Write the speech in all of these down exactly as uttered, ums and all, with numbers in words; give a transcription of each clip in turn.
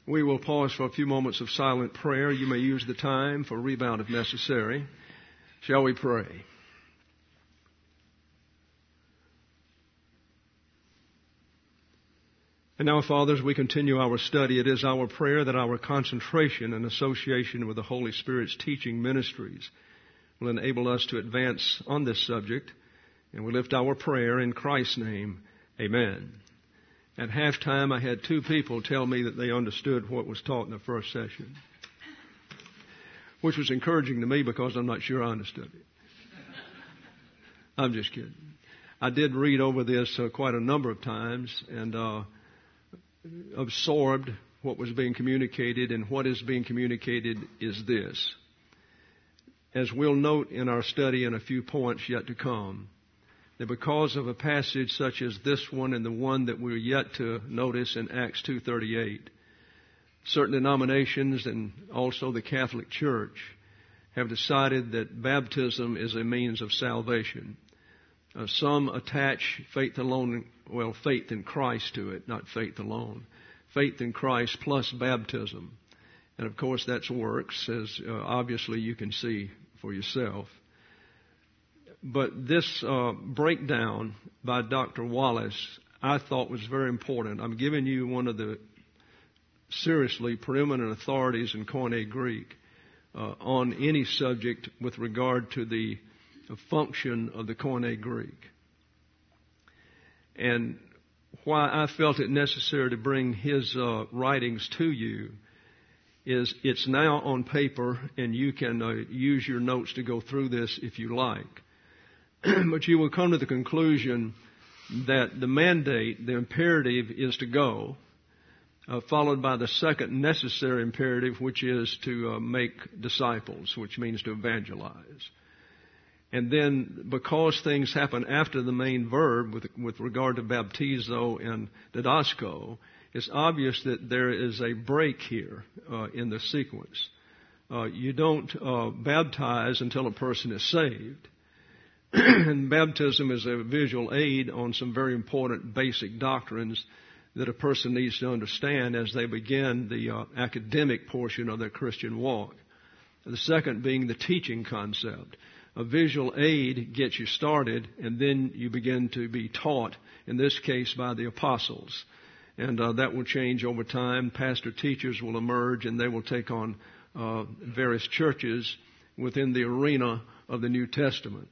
We will pause for a few moments of silent prayer. You may use the time for rebound if necessary. Shall we pray? And now, Father, as we continue our study, it is our prayer that our concentration and association with the Holy Spirit's teaching ministries will enable us to advance on this subject. And we lift our prayer in Christ's name. Amen. At halftime, I had two people tell me that they understood what was taught in the first session, which was encouraging to me because I'm not sure I understood it. I'm just kidding. I did read over this uh, quite a number of times and uh, absorbed what was being communicated, and what is being communicated is this. As we'll note in our study in a few points yet to come, that because of a passage such as this one and the one that we're yet to notice in Acts two thirty-eight, certain denominations and also the Catholic Church have decided that baptism is a means of salvation. Uh, some attach faith alone, well, faith in Christ to it, not faith alone. Faith in Christ plus baptism. And of course that's works, as uh, obviously you can see for yourself. But this uh, breakdown by Doctor Wallace, I thought was very important. I'm giving you one of the seriously preeminent authorities in Koine Greek uh, on any subject with regard to the, the function of the Koine Greek. And why I felt it necessary to bring his uh, writings to you is it's now on paper, and you can uh, use your notes to go through this if you like. But you will come to the conclusion that the mandate, the imperative, is to go, uh, followed by the second necessary imperative, which is to uh, make disciples, which means to evangelize. And then, because things happen after the main verb with, with regard to baptizo and didasko, it's obvious that there is a break here uh, in the sequence. Uh, you don't uh, baptize until a person is saved. And baptism is a visual aid on some very important basic doctrines that a person needs to understand as they begin the uh, academic portion of their Christian walk. The second being the teaching concept. A visual aid gets you started, and then you begin to be taught, in this case by the apostles. And uh, that will change over time. Pastor teachers will emerge, and they will take on uh, various churches within the arena of the New Testament.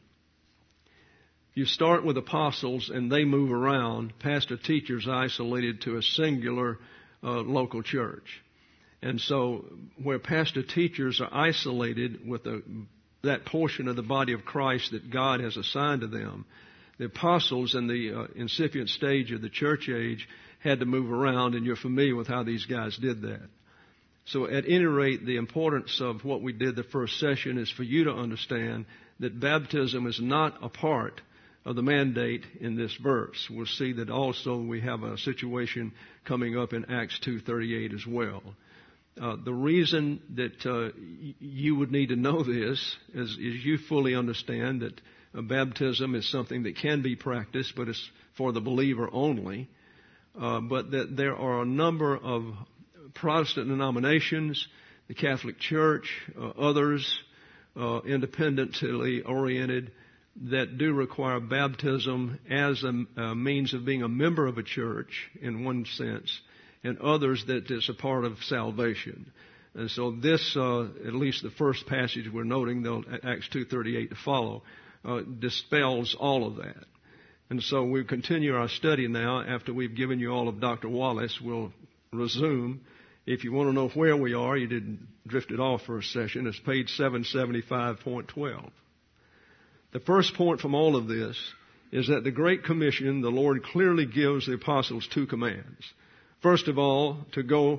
You start with apostles, and they move around. Pastor teachers isolated to a singular uh, local church. And so where pastor teachers are isolated with the, that portion of the body of Christ that God has assigned to them, the apostles in the uh, incipient stage of the church age had to move around, and you're familiar with how these guys did that. So at any rate, the importance of what we did the first session is for you to understand that baptism is not a part of the mandate in this verse. We'll see that also we have a situation coming up in Acts two thirty-eight as well. Uh, the reason that uh, y- you would need to know this is, is you fully understand that uh, baptism is something that can be practiced, but it's for the believer only. Uh, but that there are a number of Protestant denominations, the Catholic Church, uh, others, uh, independently oriented, that do require baptism as a, a means of being a member of a church in one sense, and others that is a part of salvation. And so this, uh, at least the first passage we're noting, though, Acts two thirty-eight to follow, uh, dispels all of that. And so we continue our study now. After we've given you all of Doctor Wallace, we'll resume. If you want to know where we are, you didn't drift it off for a session, it's page seven seventy-five point twelve. The first point from all of this is that the Great Commission, the Lord clearly gives the apostles two commands. First of all, to go,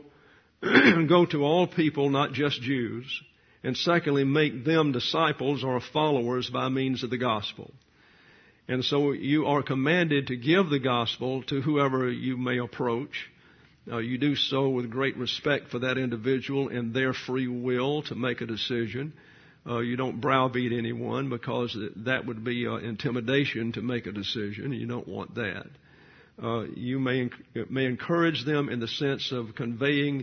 go to all people, not just Jews. And secondly, make them disciples or followers by means of the gospel. And so you are commanded to give the gospel to whoever you may approach. Uh, you do so with great respect for that individual and their free will to make a decision. Uh, you don't browbeat anyone because that would be uh, intimidation to make a decision. You don't want that. Uh, you may may encourage them in the sense of conveying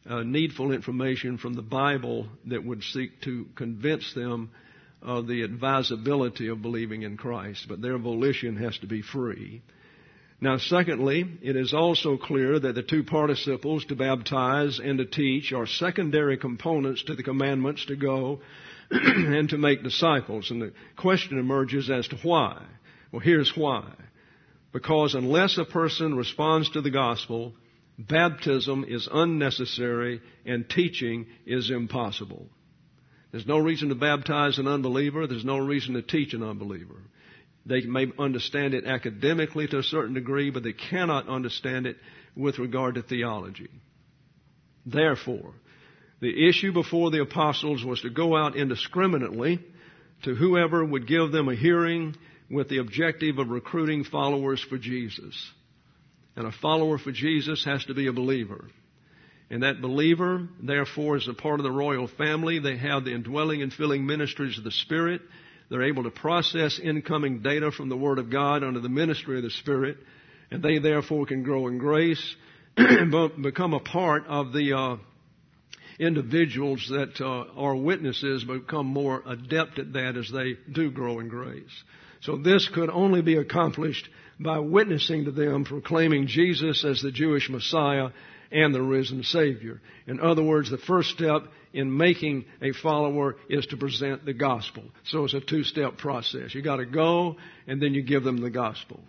uh, needful information from the Bible that would seek to convince them of the advisability of believing in Christ. But their volition has to be free. Now, secondly, it is also clear that the two participles, to baptize and to teach, are secondary components to the commandments to go and to make disciples. And the question emerges as to why. Well, here's why. Because unless a person responds to the gospel, baptism is unnecessary and teaching is impossible. There's no reason to baptize an unbeliever. There's no reason to teach an unbeliever. They may understand it academically to a certain degree, but they cannot understand it with regard to theology. Therefore, the issue before the apostles was to go out indiscriminately to whoever would give them a hearing with the objective of recruiting followers for Jesus. And a follower for Jesus has to be a believer. And that believer, therefore, is a part of the royal family. They have the indwelling and filling ministries of the Spirit. They're able to process incoming data from the Word of God under the ministry of the Spirit. And they, therefore, can grow in grace and become a part of the uh, individuals that uh, are witnesses, become more adept at that as they do grow in grace. So this could only be accomplished by witnessing to them, proclaiming Jesus as the Jewish Messiah and the risen Savior. In other words, the first step in making a follower is to present the gospel. So it's a two-step process. You got to go, and then you give them the gospel.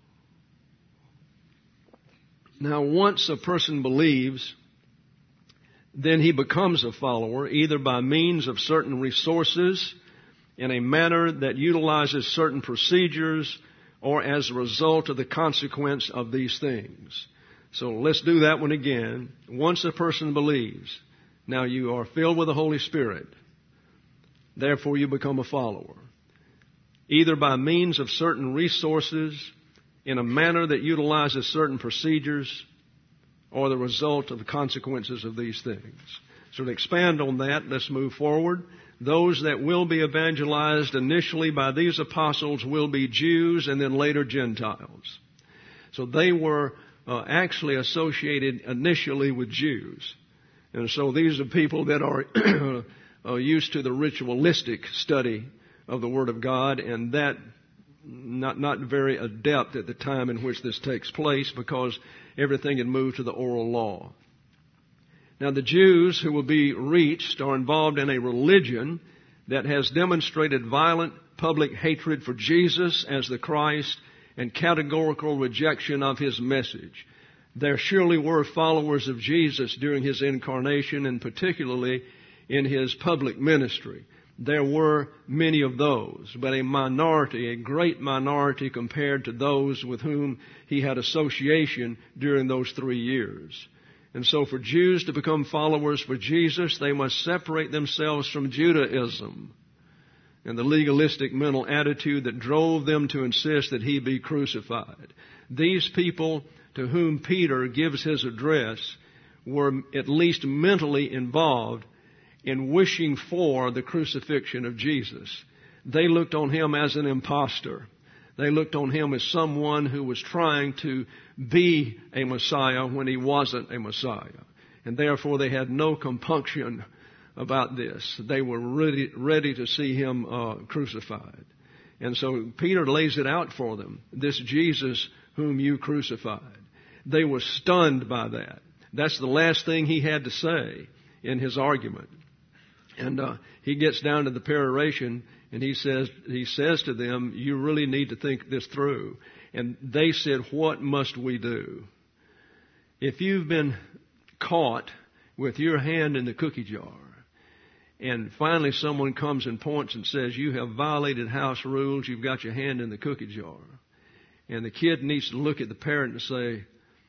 Now, once a person believes, then he becomes a follower, either by means of certain resources, in a manner that utilizes certain procedures, or as a result of the consequence of these things. So let's do that one again. Once a person believes, now you are filled with the Holy Spirit. Therefore you become a follower. Either by means of certain resources, in a manner that utilizes certain procedures, or the result of the consequences of these things. So to expand on that, let's move forward. Those that will be evangelized initially by these apostles will be Jews and then later Gentiles. So they were uh, actually associated initially with Jews. And so these are people that are uh, used to the ritualistic study of the Word of God, and that not, not very adept at the time in which this takes place, because everything had moved to the oral law. Now, the Jews who will be reached are involved in a religion that has demonstrated violent public hatred for Jesus as the Christ and categorical rejection of His message. There surely were followers of Jesus during His incarnation, and particularly in His public ministry. There were many of those, but a minority, a great minority compared to those with whom He had association during those three years. And so for Jews to become followers for Jesus, they must separate themselves from Judaism and the legalistic mental attitude that drove them to insist that He be crucified. These people to whom Peter gives his address were at least mentally involved in wishing for the crucifixion of Jesus. They looked on Him as an impostor. They looked on Him as someone who was trying to be a Messiah when He wasn't a Messiah. And therefore they had no compunction about this. They were ready, ready to see Him uh, crucified. And so Peter lays it out for them, this Jesus whom you crucified. They were stunned by that. That's the last thing he had to say in his argument. And uh, he gets down to the peroration, and he says, he says to them, you really need to think this through. And they said, what must we do? If you've been caught with your hand in the cookie jar, and finally someone comes and points and says, you have violated house rules, you've got your hand in the cookie jar. And the kid needs to look at the parent and say,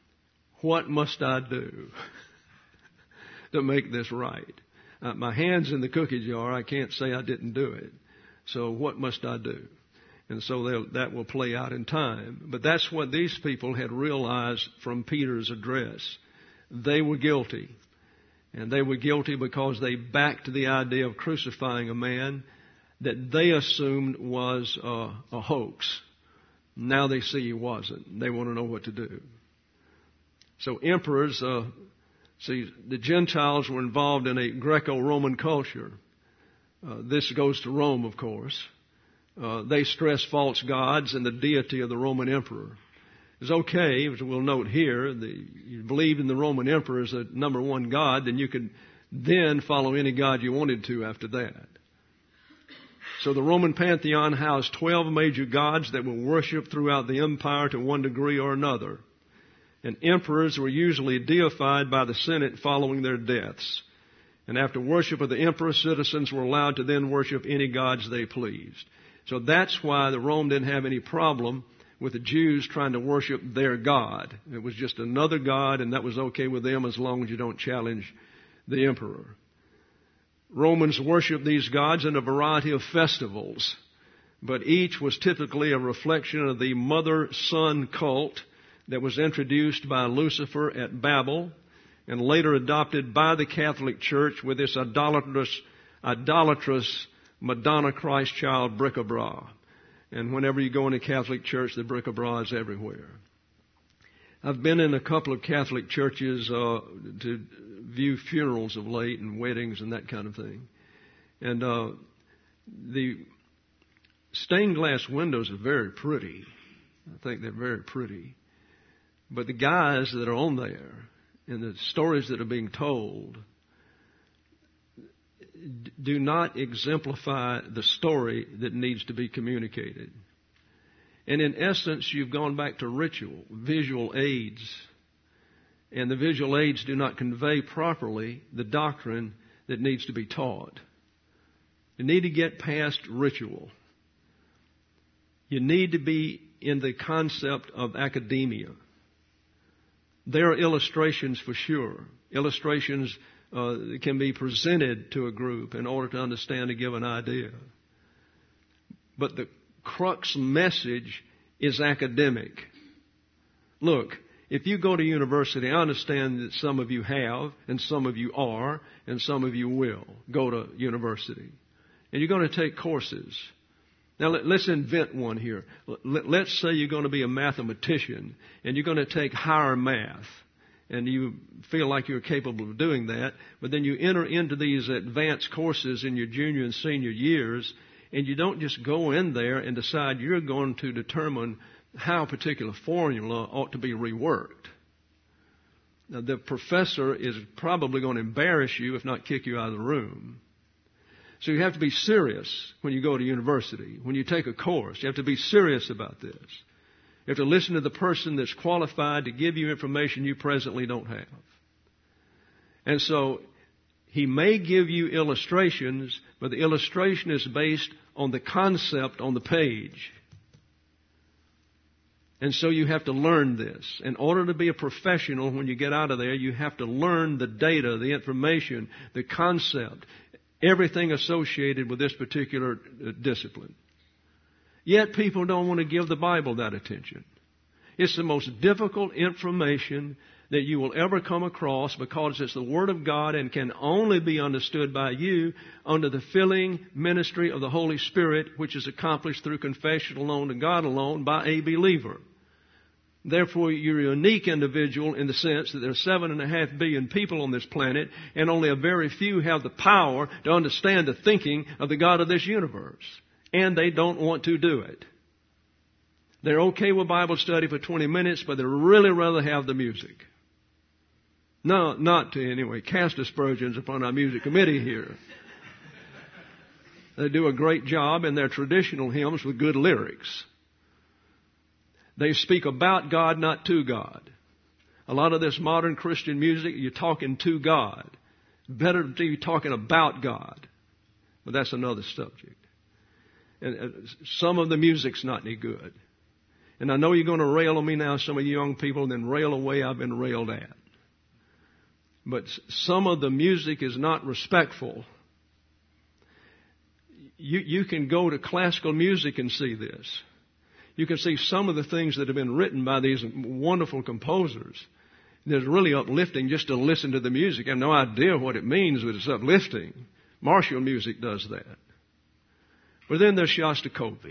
what must I do to make this right? Uh, my hand's in the cookie jar. I can't say I didn't do it. So what must I do? And so that will play out in time. But that's what these people had realized from Peter's address. They were guilty. And they were guilty because they backed the idea of crucifying a man that they assumed was uh, a hoax. Now they see he wasn't. They want to know what to do. So emperors uh, See, the Gentiles were involved in a Greco-Roman culture. Uh, this goes to Rome, of course. Uh, they stress false gods and the deity of the Roman emperor. It's okay, as we'll note here, the, you believe in the Roman emperor as a number one god, then you could then follow any god you wanted to after that. So the Roman pantheon housed twelve major gods that were worshipped throughout the empire to one degree or another. And emperors were usually deified by the Senate following their deaths. And after worship of the emperor, citizens were allowed to then worship any gods they pleased. So that's why the Rome didn't have any problem with the Jews trying to worship their God. It was just another God, and that was okay with them as long as you don't challenge the emperor. Romans worshiped these gods in a variety of festivals, but each was typically a reflection of the mother-son cult that was introduced by Lucifer at Babel and later adopted by the Catholic Church with its idolatrous, idolatrous Madonna Christ child bric-a-brac. And whenever you go in a Catholic church, the bric-a-brac is everywhere. I've been in a couple of Catholic churches uh, to view funerals of late and weddings and that kind of thing. And uh, the stained glass windows are very pretty. I think they're very pretty. But the guys that are on there and the stories that are being told do not exemplify the story that needs to be communicated. And in essence, you've gone back to ritual, visual aids. And the visual aids do not convey properly the doctrine that needs to be taught. You need to get past ritual. You need to be in the concept of academia. There are illustrations for sure. Illustrations uh, that can be presented to a group in order to understand a given idea. But the crux message is academic. Look, if you go to university, I understand that some of you have, and some of you are, and some of you will go to university. And you're going to take courses. Now, let's invent one here. Let's say you're going to be a mathematician, and you're going to take higher math, and you feel like you're capable of doing that, but then you enter into these advanced courses in your junior and senior years, and you don't just go in there and decide you're going to determine how a particular formula ought to be reworked. Now, the professor is probably going to embarrass you, if not kick you out of the room. So you have to be serious when you go to university. When you take a course, you have to be serious about this. You have to listen to the person that's qualified to give you information you presently don't have. And so he may give you illustrations, but the illustration is based on the concept on the page. And so you have to learn this. In order to be a professional, when you get out of there, you have to learn the data, the information, the concept, everything associated with this particular discipline. Yet people don't want to give the Bible that attention. It's the most difficult information that you will ever come across because it's the Word of God and can only be understood by you under the filling ministry of the Holy Spirit, which is accomplished through confession alone to God alone by a believer. Therefore, you're a unique individual in the sense that there are seven and a half billion people on this planet, and only a very few have the power to understand the thinking of the God of this universe. And they don't want to do it. They're okay with Bible study for twenty minutes, but they'd really rather have the music. No, not to anyway cast aspersions upon our music committee here. They do a great job in their traditional hymns with good lyrics. They speak about God, not to God. A lot of this modern Christian music, you're talking to God. Better to be talking about God. But that's another subject. And some of the music's not any good. And I know you're going to rail on me now, some of you young people, and then rail away. I've been railed at. But some of the music is not respectful. You, you can go to classical music and see this. You can see some of the things that have been written by these wonderful composers. It's really uplifting just to listen to the music. I have no idea what it means, but it's uplifting. Martial music does that. But then there's Shostakovich.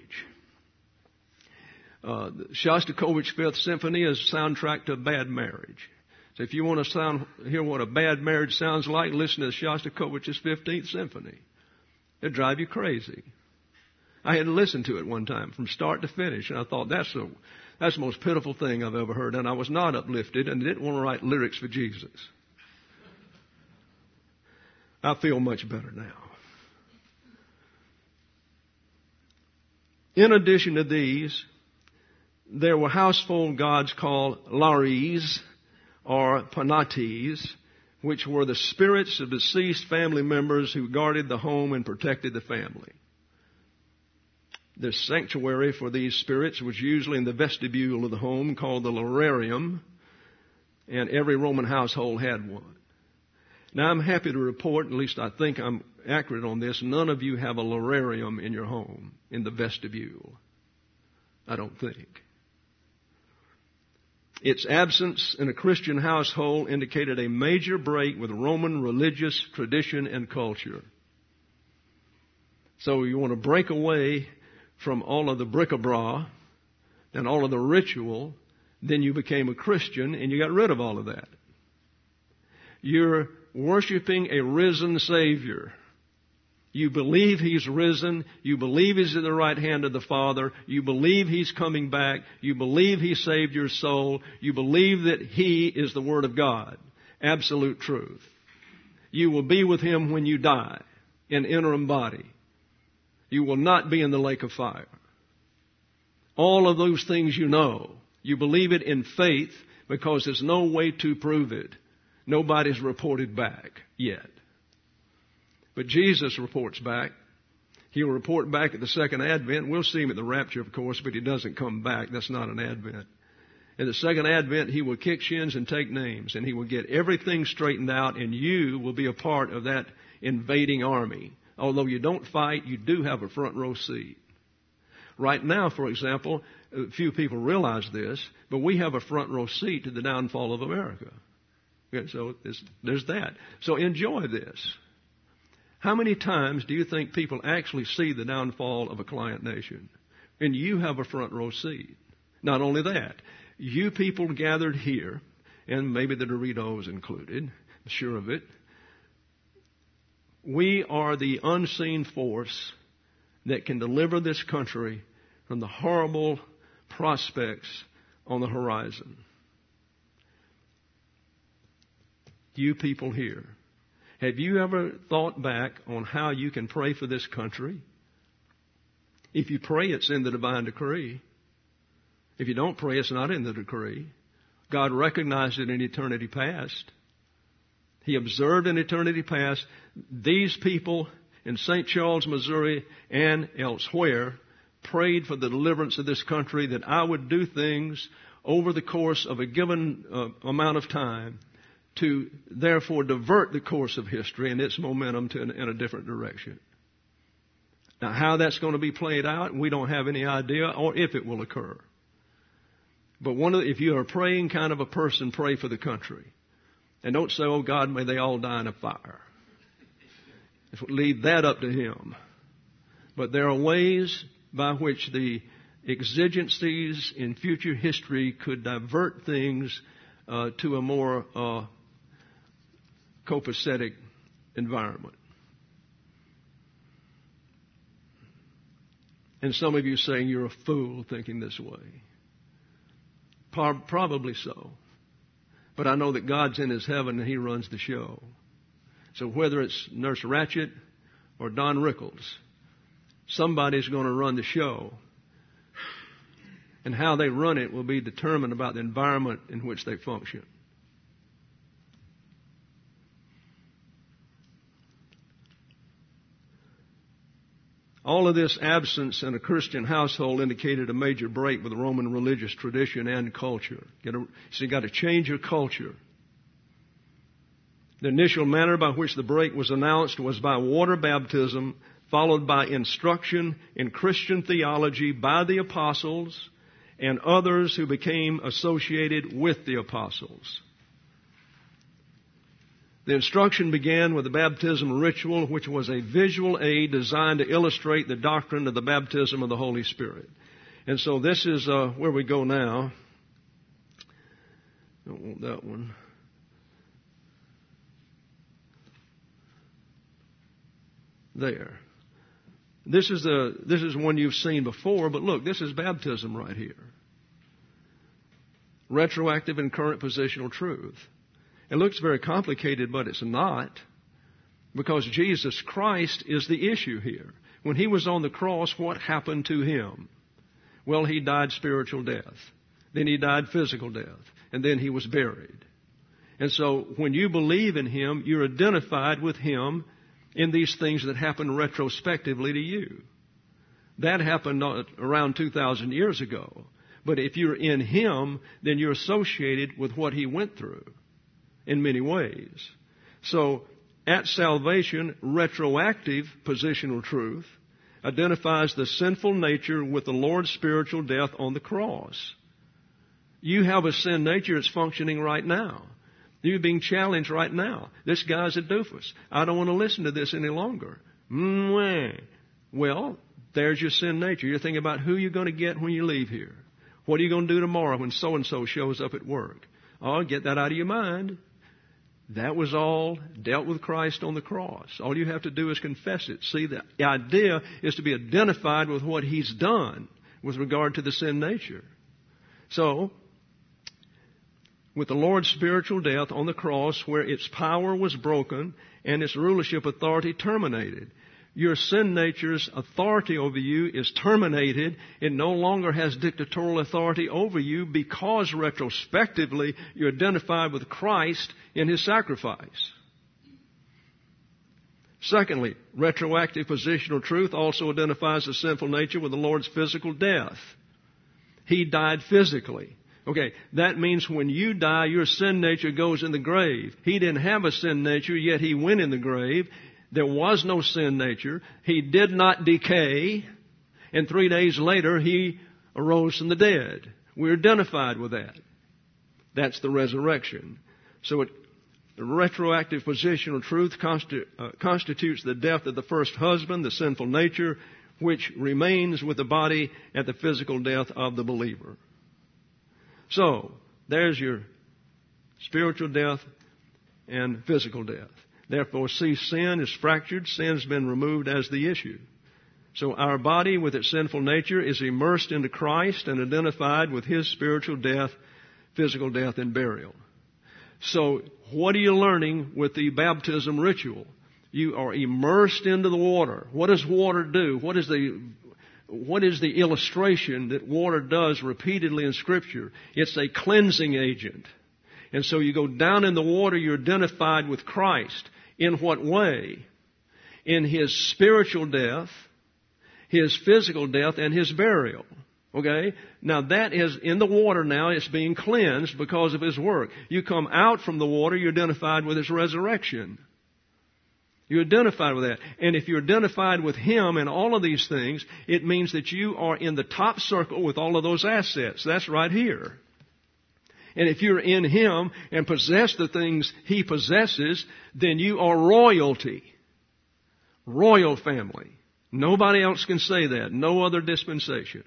Uh, Shostakovich's Fifth Symphony is a soundtrack to a bad marriage. So if you want to sound, hear what a bad marriage sounds like, listen to Shostakovich's fifteenth Symphony. It'll drive you crazy. I had to listen to it one time from start to finish, and I thought, that's the, that's the most pitiful thing I've ever heard. And I was not uplifted and didn't want to write lyrics for Jesus. I feel much better now. In addition to these, there were household gods called Lares or Penates, which were the spirits of deceased family members who guarded the home and protected the family. The sanctuary for these spirits was usually in the vestibule of the home called the Lararium, and every Roman household had one. Now, I'm happy to report, at least I think I'm accurate on this, none of you have a Lararium in your home, in the vestibule. I don't think. Its absence in a Christian household indicated a major break with Roman religious tradition and culture. So you want to break away from all of the bric-a-brac and all of the ritual, then you became a Christian and you got rid of all of that. You're worshiping a risen Savior. You believe He's risen. You believe He's at the right hand of the Father. You believe He's coming back. You believe He saved your soul. You believe that He is the Word of God. Absolute truth. You will be with Him when you die in interim body. You will not be in the lake of fire. All of those things you know. You believe it in faith because there's no way to prove it. Nobody's reported back yet. But Jesus reports back. He'll report back at the second advent. We'll see Him at the rapture, of course, but He doesn't come back. That's not an advent. In the second advent, He will kick shins and take names, and He will get everything straightened out, and you will be a part of that invading army. Although you don't fight, you do have a front row seat. Right now, for example, few people realize this, but we have a front row seat to the downfall of America. Okay, so there's, there's that. So enjoy this. How many times do you think people actually see the downfall of a client nation? And you have a front row seat. Not only that, you people gathered here, and maybe the Doritos included, I'm sure of it, we are the unseen force that can deliver this country from the horrible prospects on the horizon. You people here, have you ever thought back on how you can pray for this country? If you pray, it's in the divine decree. If you don't pray, it's not in the decree. God recognized it in eternity past. He observed in eternity past these people in Saint Charles, Missouri, and elsewhere prayed for the deliverance of this country, that I would do things over the course of a given uh, amount of time to therefore divert the course of history and its momentum to in, in a different direction. Now, how that's going to be played out, we don't have any idea, or if it will occur. But one of the, if you are a praying kind of a person, pray for the country. And don't say, oh God, may they all die in a fire. Leave that up to Him. But there are ways by which the exigencies in future history could divert things uh, to a more uh, copacetic environment. And some of you saying you're a fool thinking this way. Probably so. But I know that God's in His heaven and He runs the show. So whether it's Nurse Ratched or Don Rickles, somebody's going to run the show. And how they run it will be determined about the environment in which they function. All of this absence in a Christian household indicated a major break with Roman religious tradition and culture. You know, so you got to change your culture. The initial manner by which the break was announced was by water baptism, followed by instruction in Christian theology by the apostles and others who became associated with the apostles. The instruction began with the baptism ritual, which was a visual aid designed to illustrate the doctrine of the baptism of the Holy Spirit. And so this is uh, where we go now. Don't want that one. there. This is the this is one you've seen before, but look, this is baptism right here. Retroactive and current positional truth. It looks very complicated, but it's not, because Jesus Christ is the issue here. When he was on the cross, what happened to him? Well, he died spiritual death. Then he died physical death. And then he was buried. And so when you believe in him, you're identified with him in these things that happen retrospectively to you. That happened around two thousand years ago. But if you're in him, then you're associated with what he went through in many ways. So at salvation, retroactive positional truth identifies the sinful nature with the Lord's spiritual death on the cross. You have a sin nature that's functioning right now. You're being challenged right now. This guy's a doofus. I don't want to listen to this any longer. Mwah. Well, there's your sin nature. You're thinking about who you're going to get when you leave here. What are you going to do tomorrow when so-and-so shows up at work? Oh, get that out of your mind. That was all dealt with Christ on the cross. All you have to do is confess it. See, the idea is to be identified with what he's done with regard to the sin nature. So, with the Lord's spiritual death on the cross, where its power was broken and its rulership authority terminated, your sin nature's authority over you is terminated. It no longer has dictatorial authority over you because retrospectively you're identified with Christ in his sacrifice. Secondly, retroactive positional truth also identifies the sinful nature with the Lord's physical death. He died physically. Okay, that means when you die, your sin nature goes in the grave. He didn't have a sin nature, yet he went in the grave. There was no sin nature. He did not decay. And three days later, he arose from the dead. We're identified with that. That's the resurrection. So it, the retroactive positional truth consti- uh, constitutes the death of the first husband, the sinful nature, which remains with the body at the physical death of the believer. So, there's your spiritual death and physical death. Therefore, see, sin is fractured. Sin's been removed as the issue. So our body with its sinful nature is immersed into Christ and identified with his spiritual death, physical death, and burial. So what are you learning with the baptism ritual? You are immersed into the water. What does water do? What is the What is the illustration that water does repeatedly in Scripture? It's a cleansing agent. And so you go down in the water, you're identified with Christ. In what way? In his spiritual death, his physical death, and his burial. Okay? Now that is in the water now, it's being cleansed because of his work. You come out from the water, you're identified with his resurrection. You're identified with that. And if you're identified with him and all of these things, it means that you are in the top circle with all of those assets. That's right here. And if you're in him and possess the things he possesses, then you are royalty. Royal family. Nobody else can say that. No other dispensation.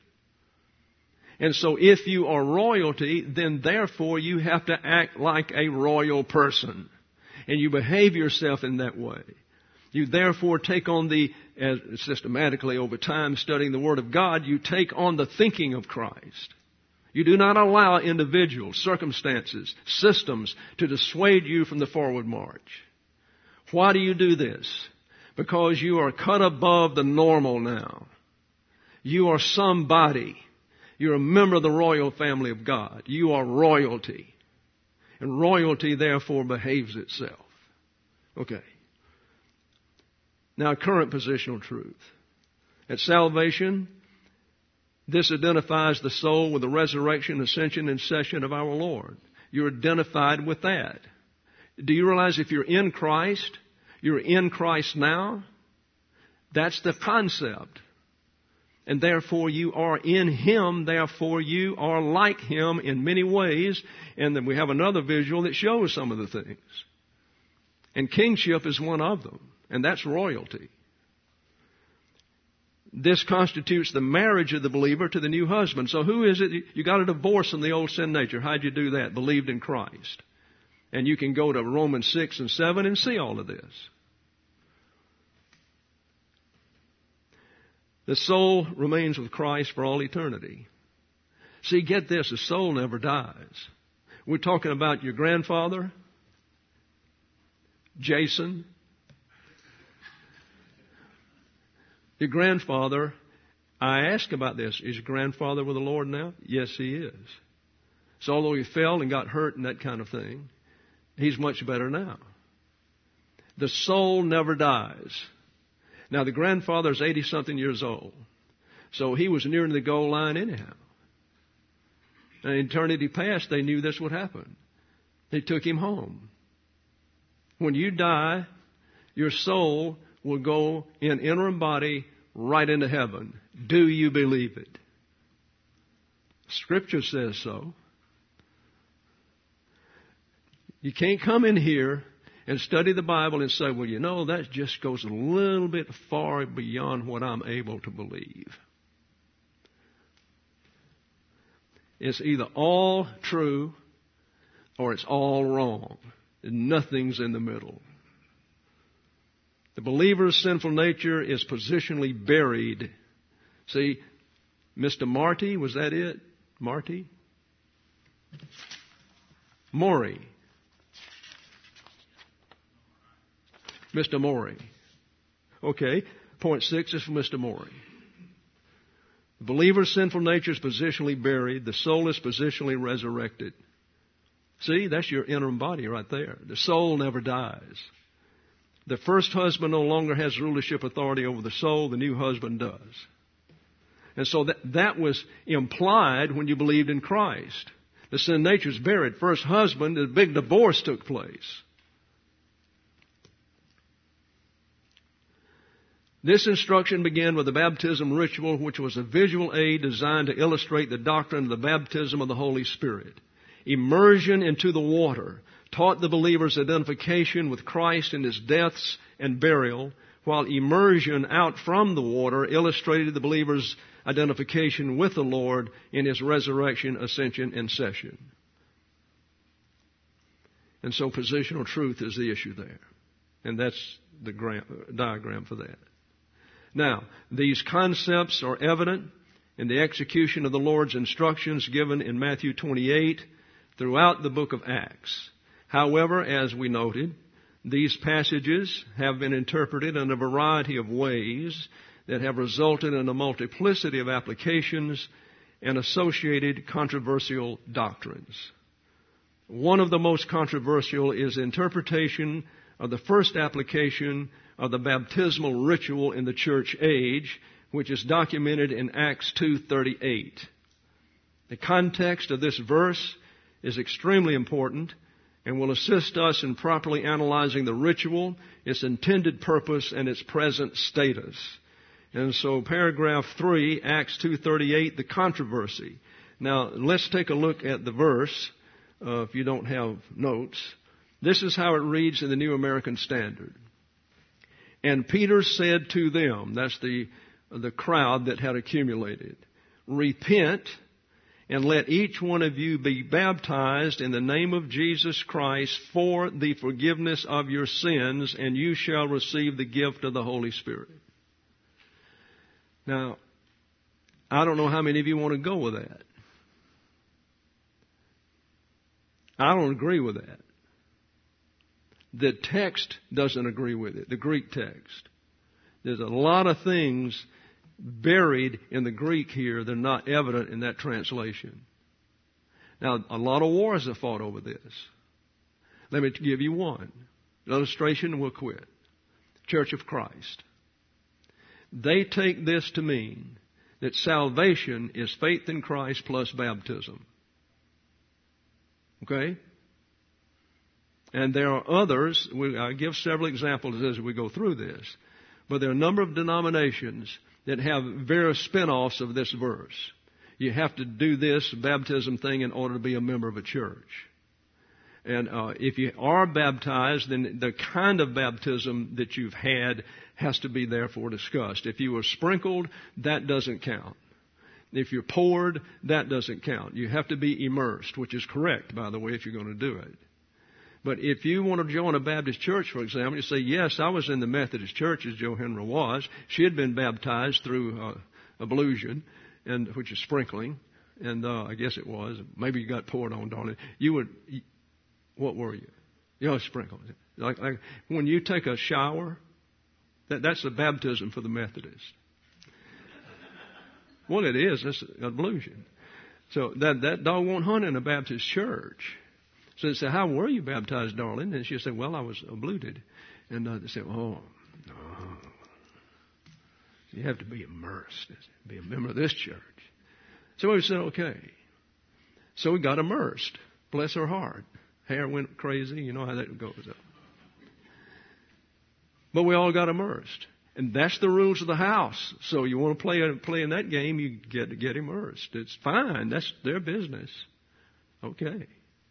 And so if you are royalty, then therefore you have to act like a royal person. And you behave yourself in that way. You therefore take on the, as systematically over time studying the Word of God, you take on the thinking of Christ. You do not allow individuals, circumstances, systems to dissuade you from the forward march. Why do you do this? Because you are cut above the normal now. You are somebody. You're a member of the royal family of God. You are royalty. And royalty therefore behaves itself. Okay. Now, current positional truth. At salvation, this identifies the soul with the resurrection, ascension, and session of our Lord. You're identified with that. Do you realize if you're in Christ, you're in Christ now? That's the concept. And therefore you are in him, therefore you are like him in many ways. And then we have another visual that shows some of the things. And kingship is one of them. And that's royalty. This constitutes the marriage of the believer to the new husband. So who is it? You got a divorce from the old sin nature. How'd you do that? Believed in Christ. And you can go to Romans six and seven and see all of this. The soul remains with Christ for all eternity. See, get this, the soul never dies. We're talking about your grandfather, Jason. Your grandfather, I asked about this, is your grandfather with the Lord now? Yes, he is. So although he fell and got hurt and that kind of thing, he's much better now. The soul never dies. Now, the grandfather's eighty-something years old, so he was nearing the goal line anyhow. And eternity past, they knew this would happen. They took him home. When you die, your soul will go in interim body right into heaven. Do you believe it? Scripture says so. You can't come in here and study the Bible and say, well, you know, that just goes a little bit far beyond what I'm able to believe. It's either all true or it's all wrong. Nothing's in the middle. The believer's sinful nature is positionally buried. See, Mister Marty, was that it? Marty? Morey. Mister Morey. Okay, point six is for Mister Morey. The believer's sinful nature is positionally buried. The soul is positionally resurrected. See, that's your interim body right there. The soul never dies. The first husband no longer has rulership authority over the soul. The new husband does. And so that, that was implied when you believed in Christ. The sin nature is buried. First husband, the big divorce took place. This instruction began with the baptism ritual, which was a visual aid designed to illustrate the doctrine of the baptism of the Holy Spirit. Immersion into the water taught the believer's identification with Christ in His deaths and burial, while immersion out from the water illustrated the believer's identification with the Lord in His resurrection, ascension, and session. And so positional truth is the issue there. And that's the gra- diagram for that. Now, these concepts are evident in the execution of the Lord's instructions given in Matthew twenty-eight throughout the book of Acts. However, as we noted, these passages have been interpreted in a variety of ways that have resulted in a multiplicity of applications and associated controversial doctrines. One of the most controversial is interpretation of the first application of the baptismal ritual in the church age, which is documented in Acts two thirty-eight. The context of this verse is extremely important and will assist us in properly analyzing the ritual, its intended purpose, and its present status. And so paragraph three, Acts two thirty-eight, the controversy. Now, let's take a look at the verse, uh, if you don't have notes. This is how it reads in the New American Standard. And Peter said to them, that's the, the crowd that had accumulated, repent and let each one of you be baptized in the name of Jesus Christ for the forgiveness of your sins, and you shall receive the gift of the Holy Spirit. Now, I don't know how many of you want to go with that. I don't agree with that. The text doesn't agree with it, the Greek text. There's a lot of things buried in the Greek here that are not evident in that translation. Now, a lot of wars are fought over this. Let me give you one. Illustration and we'll quit. Church of Christ. They take this to mean that salvation is faith in Christ plus baptism. Okay? And there are others, I'll give several examples as we go through this, but there are a number of denominations that have various spin-offs of this verse. You have to do this baptism thing in order to be a member of a church. And uh, if you are baptized, then the kind of baptism that you've had has to be therefore discussed. If you were sprinkled, that doesn't count. If you're poured, that doesn't count. You have to be immersed, which is correct, by the way, if you're going to do it. But if you want to join a Baptist church, for example, you say, yes, I was in the Methodist church as Joe Henry was. She had been baptized through uh, ablution, and which is sprinkling, and uh, I guess it was. Maybe you got poured on, darling. You would, you, what were you? You know, sprinkled. Like, like when you take a shower, that, that's the baptism for the Methodist. Well, it is. It's ablution. So that, that dog won't hunt in a Baptist church. So they say, how were you baptized, darling? And she said, well, I was abluted. And uh, they said, oh, no. You have to be immersed, be a member of this church. So we said, okay. So we got immersed. Bless her heart. Hair went crazy. You know how that goes up. But we all got immersed. And that's the rules of the house. So you want to play play in that game, you get to get immersed. It's fine. That's their business. Okay.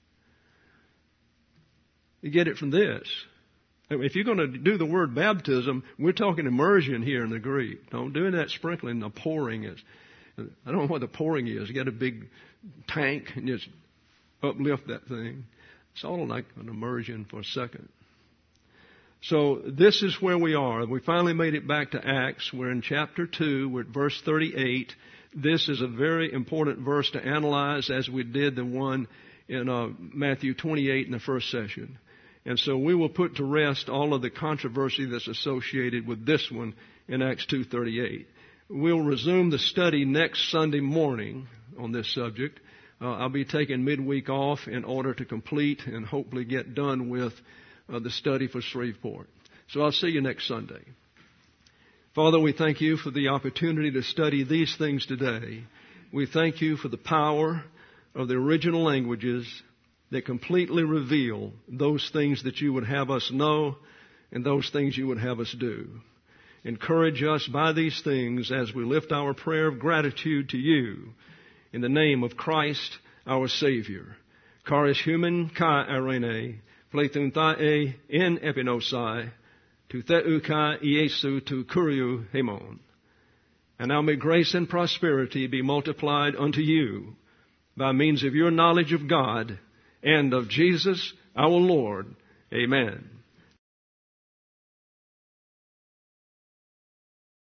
You get it from this. If you're going to do the word baptism, we're talking immersion here in the Greek. Don't do that sprinkling. The pouring is. I don't know what the pouring is. You got a big tank and just uplift that thing. It's all like an immersion for a second. So this is where we are. We finally made it back to Acts. We're in chapter two. We're at verse thirty-eight. This is a very important verse to analyze, as we did the one in uh, Matthew twenty-eight in the first session. And so we will put to rest all of the controversy that's associated with this one in Acts two thirty-eight. We'll resume the study next Sunday morning on this subject. Uh, I'll be taking midweek off in order to complete and hopefully get done with uh, the study for Shreveport. So I'll see you next Sunday. Father, we thank you for the opportunity to study these things today. We thank you for the power of the original languages that completely reveal those things that you would have us know and those things you would have us do. Encourage us by these things as we lift our prayer of gratitude to you in the name of Christ our Savior. Charis human kai arene, plethun thae in epinosai, to theu kai iesu to kuriu hemon. And now may grace and prosperity be multiplied unto you by means of your knowledge of God and of Jesus our Lord. Amen.